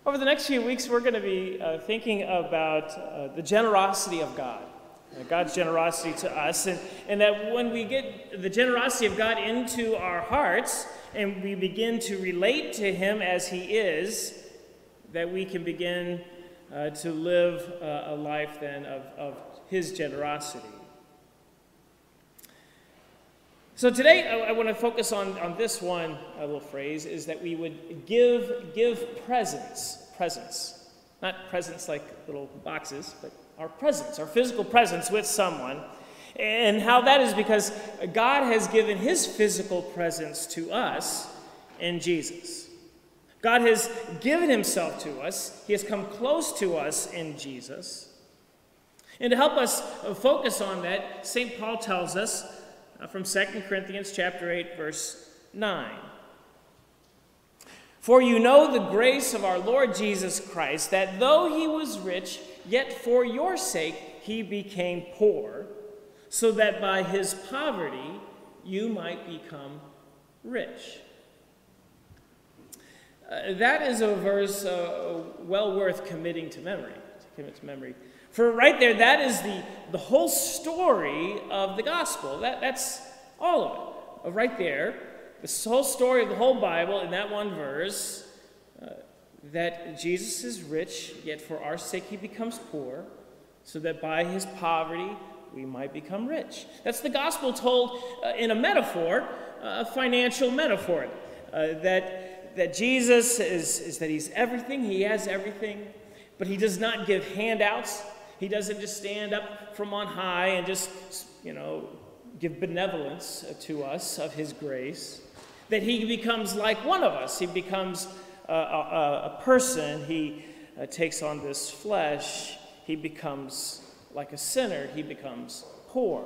Over the next few weeks, we're going to be thinking about the generosity of God, God's generosity to us, and that when we get the generosity of God into our hearts and we begin to relate to Him as He is, that we can begin to live a life then of His generosity. So today I want to focus on this one little phrase, is that we would give presents. Not presents like little boxes, but our presence, our physical presence with someone. And how that is because God has given His physical presence to us in Jesus. God has given Himself to us. He has come close to us in Jesus. And to help us focus on that, St. Paul tells us from 2 Corinthians chapter 8, verse 9. For you know the grace of our Lord Jesus Christ, that though He was rich, yet for your sake He became poor, so that by His poverty you might become rich. That is a verse well worth committing to memory. For right there, that is the whole story of the gospel. That's all of it. Right there, this whole story of the whole Bible in that one verse, that Jesus is rich, yet for our sake He becomes poor, so that by His poverty we might become rich. That's the gospel told in a metaphor, a financial metaphor, that Jesus is that He's everything, He has everything, but He does not give handouts. He doesn't just stand up from on high and just, give benevolence to us of His grace. That He becomes like one of us. He becomes a person. He takes on this flesh. He becomes like a sinner. He becomes poor.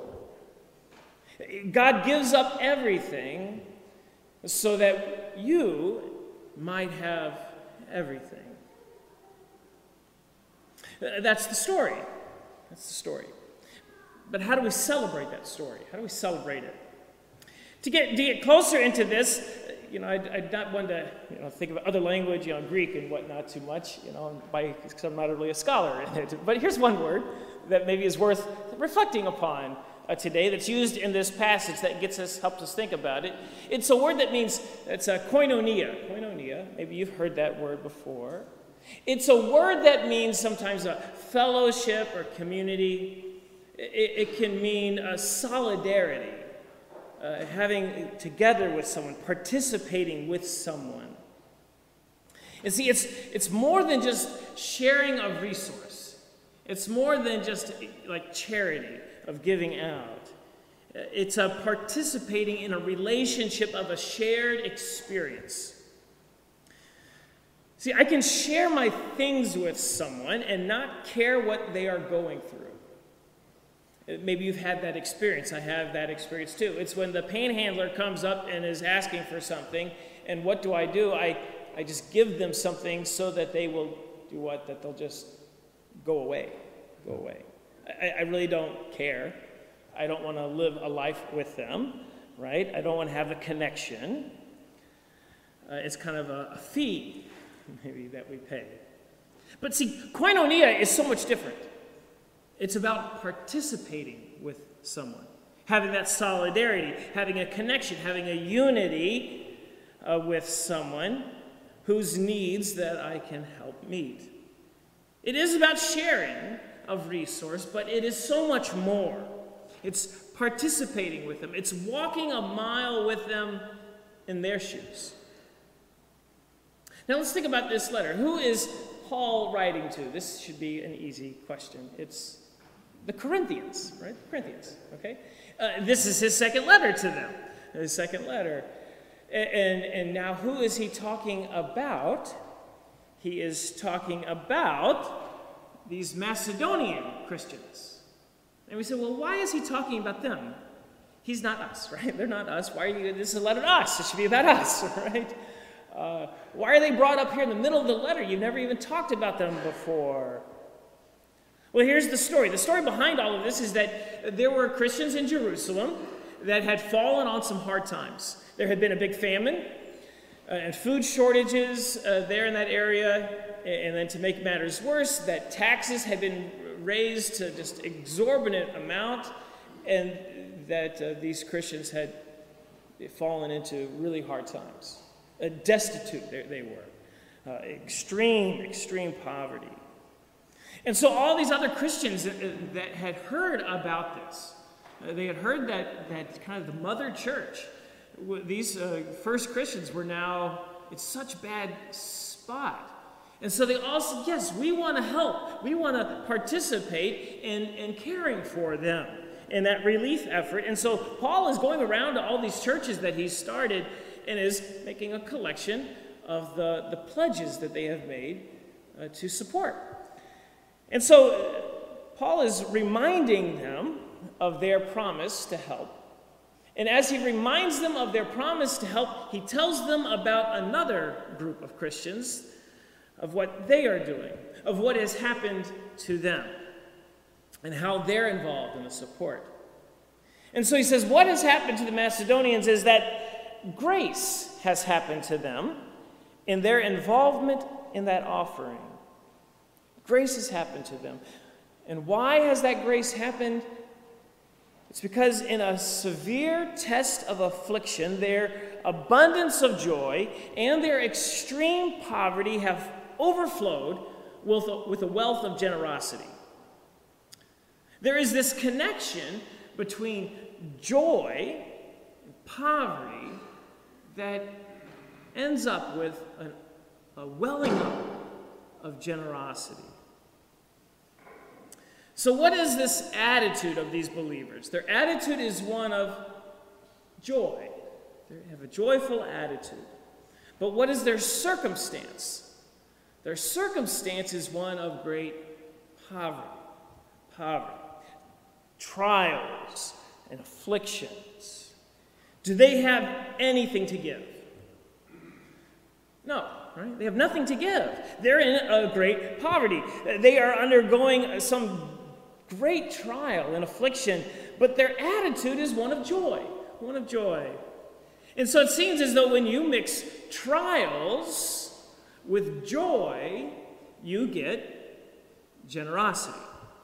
God gives up everything so that you might have everything. That's the story. But how do we celebrate that story? How do we celebrate it? To get closer into this, I'd not want to think of other language, Greek and whatnot too much, because I'm not really a scholar in it. But here's one word that maybe is worth reflecting upon today that's used in this passage that helps us think about it. It's a word that means, it's a koinonia. Koinonia, maybe you've heard that word before. It's a word that means sometimes a fellowship or community. It can mean a solidarity, having together with someone, participating with someone. And see, it's more than just sharing a resource. It's more than just like charity of giving out. It's a participating in a relationship of a shared experience. See, I can share my things with someone and not care what they are going through. Maybe you've had that experience. I have that experience too. It's when the panhandler comes up and is asking for something, and what do? I just give them something so that they will do what? That they'll just go away. I really don't care. I don't want to live a life with them, right? I don't want to have a connection. It's kind of a fee, maybe, that we pay. But see, koinonia is so much different. It's about participating with someone, having that solidarity, having a connection, having a unity with someone whose needs that I can help meet. It is about sharing of resource, but it is so much more. It's participating with them. It's walking a mile with them in their shoes. Now let's think about this letter. Who is Paul writing to? This should be an easy question. It's the Corinthians, right? Corinthians, okay? This is his second letter to them. His second letter. And now who is he talking about? He is talking about these Macedonian Christians. And we say, well, why is he talking about them? He's not us, right? They're not us. Why are you? This is a letter to us. It should be about us, right? Why are they brought up here in the middle of the letter? You've never even talked about them before. Well, here's the story. The story behind all of this is that there were Christians in Jerusalem that had fallen on some hard times. There had been a big famine. and food shortages there in that area. And then to make matters worse, that taxes had been raised to just exorbitant amount, and that these Christians had fallen into really hard times. Destitute they were. Extreme poverty. And so all these other Christians that had heard about this, they had heard that kind of the mother church, these first Christians were now in such bad spot. And so they all said, yes, we want to help. We want to participate in caring for them in that relief effort. And so Paul is going around to all these churches that he's started and is making a collection of the pledges that they have made to support. And so Paul is reminding them of their promise to help. And as he reminds them of their promise to help, he tells them about another group of Christians, of what they are doing, of what has happened to them, and how they're involved in the support. And so he says, what has happened to the Macedonians is that grace has happened to them in their involvement in that offering. Grace has happened to them. And why has that grace happened? It's because in a severe test of affliction, their abundance of joy and their extreme poverty have overflowed with a wealth of generosity. There is this connection between joy and poverty that ends up with a welling up of generosity. So what is this attitude of these believers? Their attitude is one of joy. They have a joyful attitude. But what is their circumstance? Their circumstance is one of great poverty, trials, and afflictions. Do they have anything to give? No, right? They have nothing to give. They're in a great poverty. They are undergoing some great trial and affliction, but their attitude is one of joy. And so it seems as though when you mix trials with joy, you get generosity.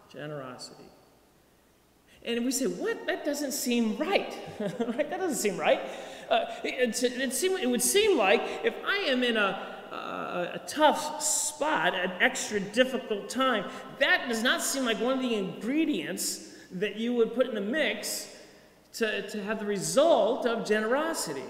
And we say, what? That doesn't seem right. Right? That doesn't seem right. It would seem like if I am in a tough spot, an extra difficult time, that does not seem like one of the ingredients that you would put in the mix to have the result of generosity.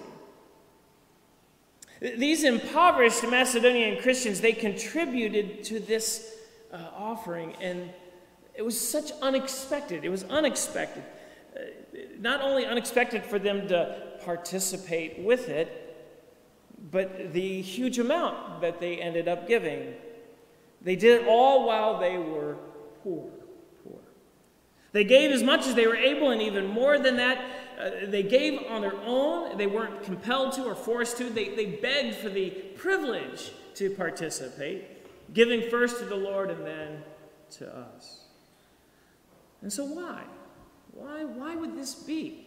These impoverished Macedonian Christians, they contributed to this offering, and it was such unexpected. It was unexpected. Not only unexpected for them to participate with it, but the huge amount that they ended up giving. They did it all while they were poor. They gave as much as they were able, and even more than that. They gave on their own. They weren't compelled to or forced to. They begged for the privilege to participate, giving first to the Lord and then to us. And so why? Why would this be?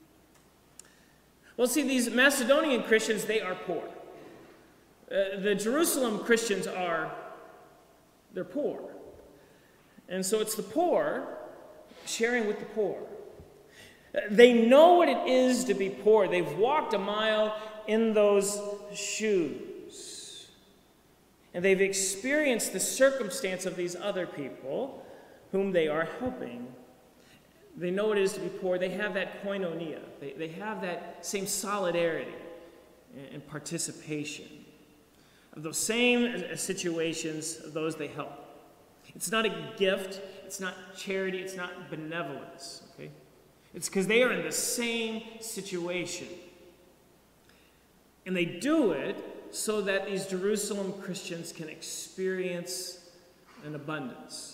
Well, see, these Macedonian Christians, they are poor. The Jerusalem Christians they're poor. And so it's the poor sharing with the poor. They know what it is to be poor. They've walked a mile in those shoes. And they've experienced the circumstance of these other people whom they are helping. They know what it is to be poor. They have that koinonia. They have that same solidarity and participation of those same situations of those they help. It's not a gift. It's not charity. It's not benevolence. Okay? It's because they are in the same situation. And they do it so that these Jerusalem Christians can experience an abundance.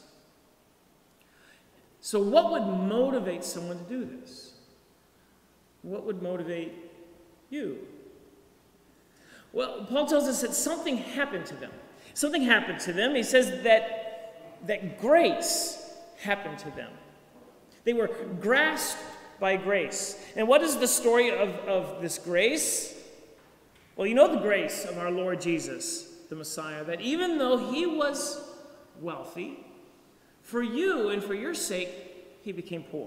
So what would motivate someone to do this? What would motivate you? Well, Paul tells us that something happened to them. Something happened to them. He says that grace happened to them. They were grasped by grace. And what is the story of this grace? Well, you know the grace of our Lord Jesus, the Messiah, that even though he was wealthy, for you and for your sake, he became poor.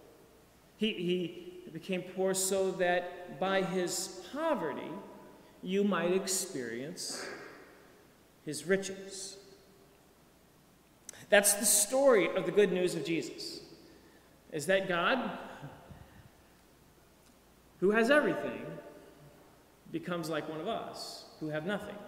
He became poor so that by his poverty, you might experience his riches. That's the story of the good news of Jesus, is that God, who has everything, becomes like one of us, who have nothing.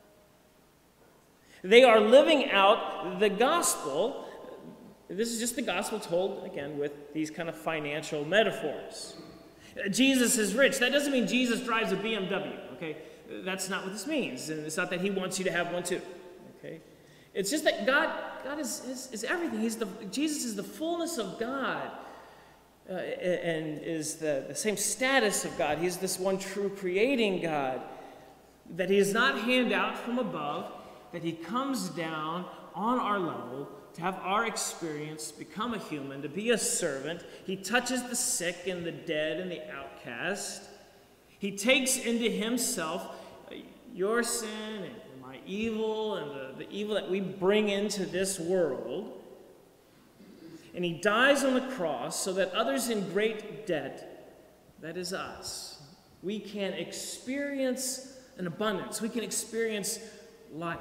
They are living out the gospel. This is just the gospel told, again, with these kind of financial metaphors. Jesus is rich. That doesn't mean Jesus drives a BMW, okay? That's not what this means. And it's not that he wants you to have one too, okay? It's just that God is everything. Jesus is the fullness of God and is the same status of God. He's this one true creating God, that he does not hand out from above, that he comes down on our level to have our experience, become a human, to be a servant. He touches the sick and the dead and the outcast. He takes into himself your sin and my evil and the evil that we bring into this world. And he dies on the cross so that others in great debt, that is us, we can experience an abundance. We can experience life,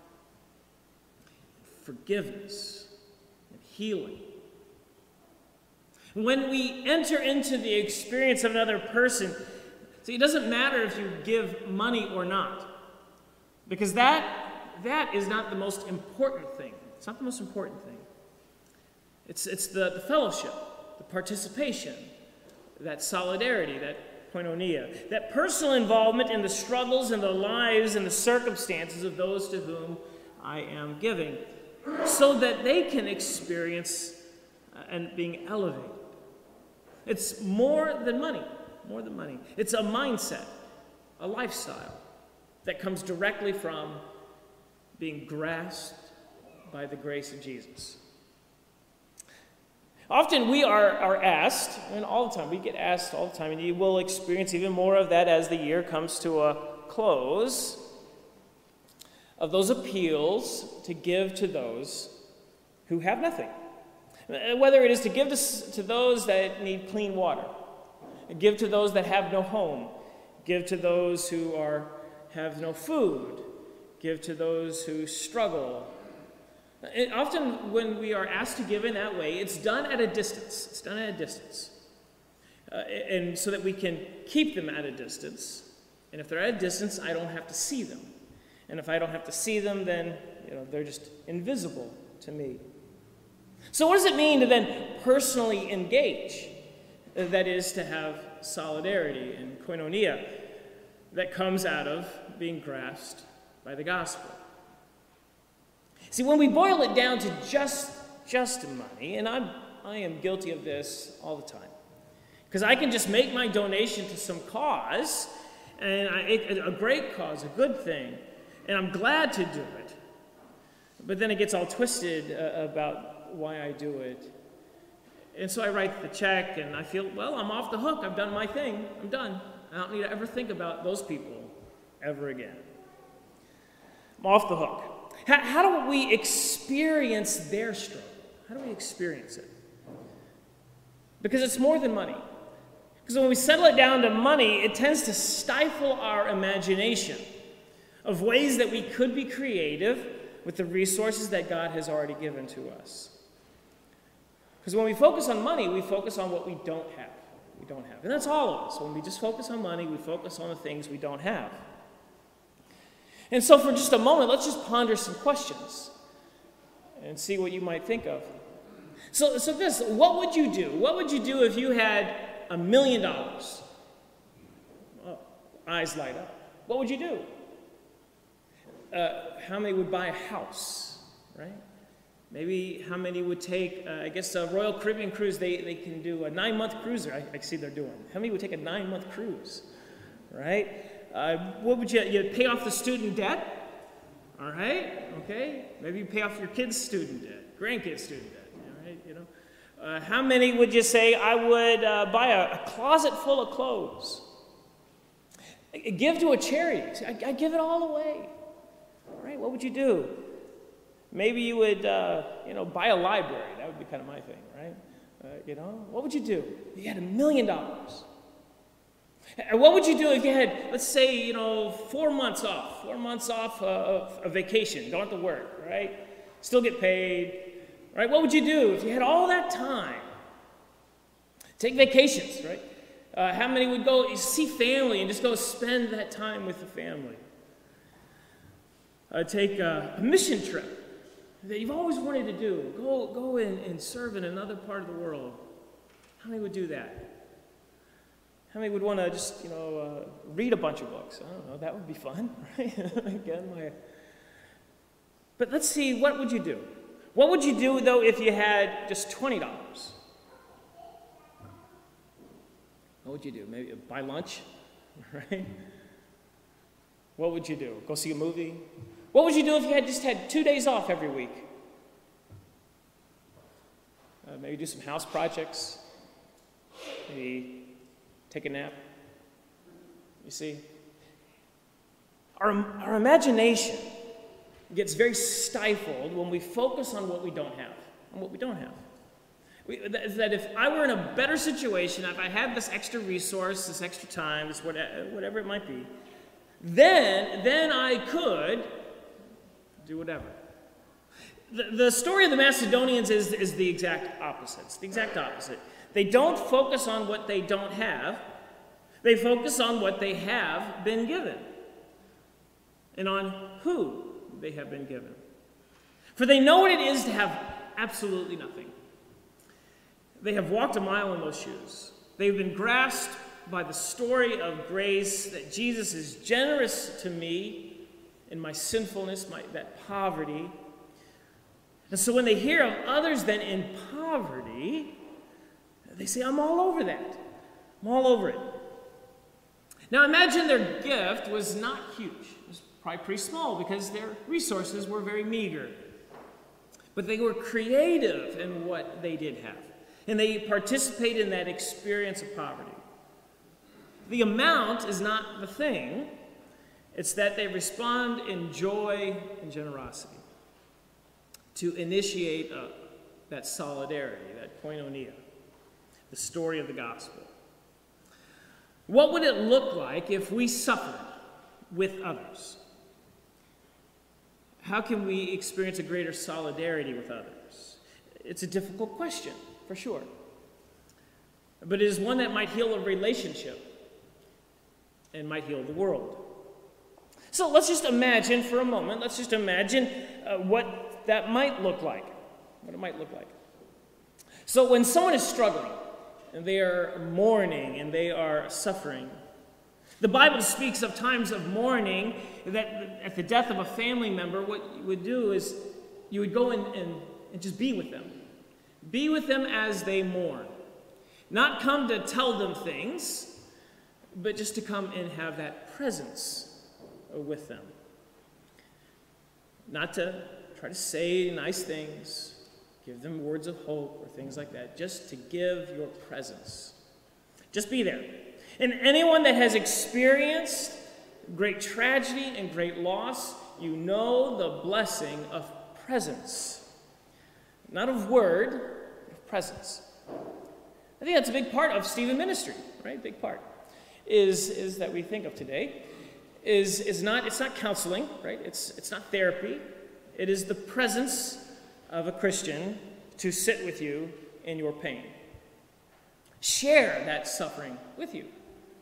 forgiveness, and healing. When we enter into the experience of another person, see, it doesn't matter if you give money or not, because that is not the most important thing. It's not the most important thing. It's the fellowship, the participation, that solidarity, that koinonia, that personal involvement in the struggles and the lives and the circumstances of those to whom I am giving, so that they can experience and being elevated. It's more than money, more than money. It's a mindset, a lifestyle that comes directly from being grasped by the grace of Jesus. Often we are asked, and all the time, we get asked all the time, and you will experience even more of that as the year comes to a close, of those appeals to give to those who have nothing. Whether it is to give to those that need clean water, give to those that have no home, give to those who have no food, give to those who struggle. And often when we are asked to give in that way, it's done at a distance. It's done at a distance. And so that we can keep them at a distance. And if they're at a distance, I don't have to see them. And if I don't have to see them, then they're just invisible to me. So what does it mean to then personally engage? That is to have solidarity and koinonia that comes out of being grasped by the gospel. See, when we boil it down to just money, and I am guilty of this all the time, because I can just make my donation to some cause, and a great cause, a good thing, and I'm glad to do it. But then it gets all twisted about why I do it. And so I write the check, and I feel, well, I'm off the hook. I've done my thing. I'm done. I don't need to ever think about those people ever again. I'm off the hook. How do we experience their struggle? How do we experience it? Because it's more than money. Because when we settle it down to money, it tends to stifle our imagination of ways that we could be creative with the resources that God has already given to us. Because when we focus on money, we focus on what we don't have. We don't have. And that's all of us. When we just focus on money, we focus on the things we don't have. And so for just a moment, let's just ponder some questions and see what you might think of. So this, what would you do? What would you do if you had $1 million? Oh, eyes light up. What would you do? How many would buy a house, right? Maybe how many would take, I guess a Royal Caribbean cruise, they can do a 9-month cruiser, I see they're doing. How many would take a 9-month cruise, right? What would you'd pay off the student debt, all right, okay? Maybe you pay off your kids' student debt, grandkids' student debt, all right, how many would you say, I would buy a closet full of clothes? Give to a charity. I give it all away. Right? What would you do? Maybe you would, buy a library. That would be kind of my thing, right? What would you do if you had $1 million? And what would you do if you had, let's say, 4 months off, of a vacation, don't have to work, right? Still get paid, right? What would you do if you had all that time? Take vacations, right? How many would go see family and just go spend that time with the family? Take a mission trip that you've always wanted to do. Go and serve in another part of the world. How many would do that? How many would want to just, read a bunch of books? I don't know, that would be fun, right? But let's see, what would you do? What would you do, though, if you had just $20? What would you do? Maybe buy lunch, right? What would you do? Go see a movie? What would you do if you just had 2 days off every week? Maybe do some house projects. Maybe take a nap. You see? Our imagination gets very stifled when we focus on what we don't have. That if I were in a better situation, if I had this extra resource, this extra time, this whatever it might be, then I could do whatever. The story of the Macedonians is the exact opposite. It's the exact opposite. They don't focus on what they don't have. They focus on what they have been given and on who they have been given. For they know what it is to have absolutely nothing. They have walked a mile in those shoes. They've been grasped by the story of grace that Jesus is generous to me in my sinfulness, that poverty. And so when they hear of others then in poverty, they say, I'm all over that. I'm all over it. Now imagine their gift was not huge. It was probably pretty small because their resources were very meager. But they were creative in what they did have. And they participated in that experience of poverty. The amount is not the thing. It's that they respond in joy and generosity to initiate that solidarity, that koinonia, the story of the gospel. What would it look like if we suffered with others? How can we experience a greater solidarity with others? It's a difficult question, for sure. But it is one that might heal a relationship and might heal the world. So let's just imagine for a moment, what that might look like. What it might look like. So when someone is struggling, and they are mourning, and they are suffering, the Bible speaks of times of mourning that at the death of a family member, what you would do is you would go and just be with them. Be with them as they mourn. Not come to tell them things, but just to come and have that presence with them. Not to try to say nice things, give them words of hope or things like that. Just to give your presence. Just be there. And anyone that has experienced great tragedy and great loss, you know the blessing of presence. Not of word, of presence. I think that's a big part of Stephen ministry, right? Big part is that we think of today. It's not counseling, right? It's not therapy. It is the presence of a Christian to sit with you in your pain. Share that suffering with you.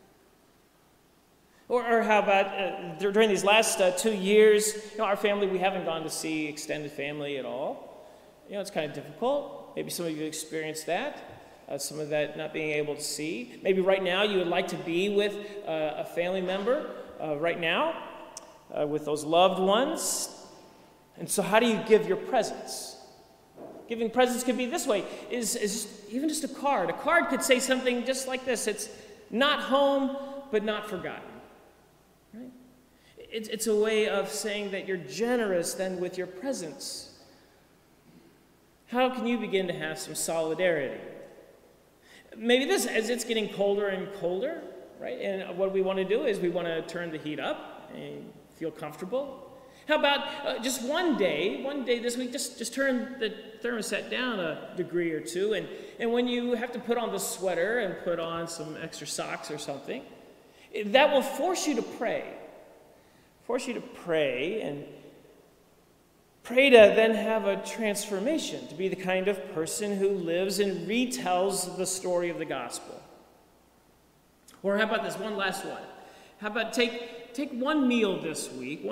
Or how about during these last 2 years, our family, we haven't gone to see extended family at all. It's kind of difficult. Maybe some of you experienced that. Some of that not being able to see. Maybe right now you would like to be with a family member right now with those loved ones. And so how do you give your presence? Giving presents could be this way, is even just a card. A card could say something just like this. It's not home, but not forgotten. Right? It's a way of saying that you're generous then with your presence. How can you begin to have some solidarity? Maybe this, as it's getting colder and colder, right? And what we want to do is we want to turn the heat up and feel comfortable. How about just one day this week, just turn the thermostat down a degree or two, and when you have to put on the sweater and put on some extra socks or something, that will force you to pray. Force you to pray, and pray to then have a transformation, to be the kind of person who lives and retells the story of the gospel. Or how about this one last one? How about take one meal this week,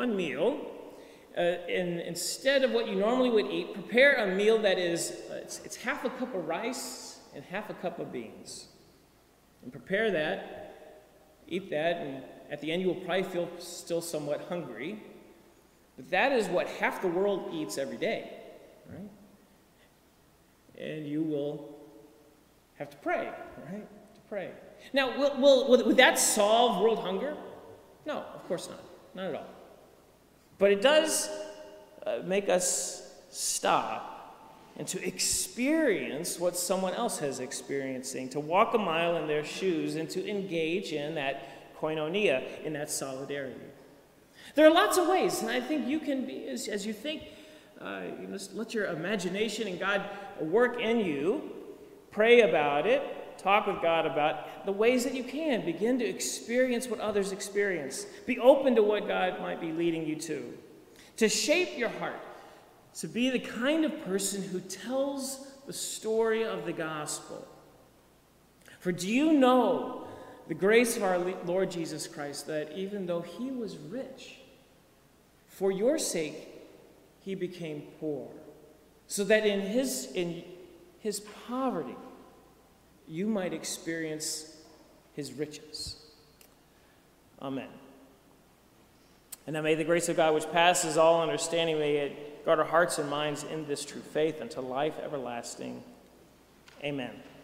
and instead of what you normally would eat, prepare a meal that is, it's half a cup of rice and half a cup of beans. And prepare that, eat that, and at the end you will probably feel still somewhat hungry. But that is what half the world eats every day, right? And you will have to pray, right? To pray. Now, would that solve world hunger? No, of course not. Not at all. But it does make us stop and to experience what someone else has experiencing, to walk a mile in their shoes and to engage in that koinonia, in that solidarity. There are lots of ways, and I think you can be, as you think, you must let your imagination and God work in you, pray about it, talk with God about the ways that you can begin to experience what others experience. Be open to what God might be leading you to shape your heart, to be the kind of person who tells the story of the gospel. For do you know the grace of our Lord Jesus Christ, that even though he was rich, for your sake he became poor, so that in his poverty you might experience his riches. Amen. And now may the grace of God, which passes all understanding, may it guard our hearts and minds in this true faith unto life everlasting. Amen.